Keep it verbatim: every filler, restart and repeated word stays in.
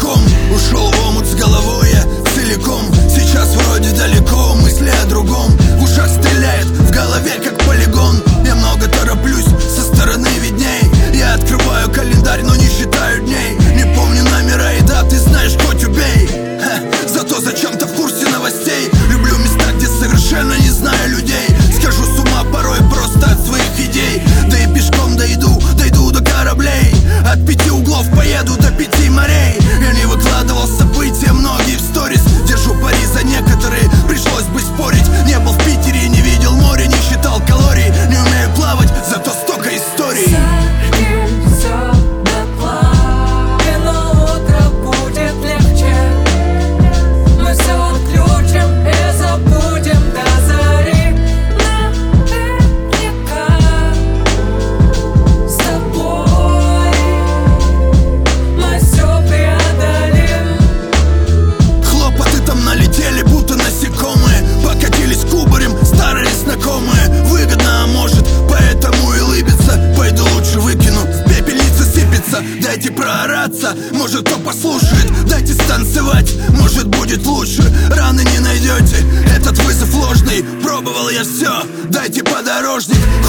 босиком. Ушел в омут с головой я целиком. Сейчас вроде далеко, мысли о другом. В ушах стреляет, в голове как полигон. Я много тороплюсь, со стороны видней. Я открываю календарь, но не считаю дней. Не помню номера и даты, знаешь, хоть убей. Ха, зато зачем-то в курсе новостей. Люблю места, где совершенно не знаю людей. Схожу с ума порой просто от своих идей. Да и пешком дойду, дойду до кораблей. От пяти углов поеду до пяти морей. Я не выкладывал события многие в сторис. Держу пари за некоторые, пришлось бы спорить. Не был в Питере, не видел море, не считал калорий. Не умею плавать, зато столько историй. Дайте проораться, может кто послушает. Дайте станцевать, может будет лучше. Раны не найдете, этот вызов ложный. Пробовал я все, дайте подорожник.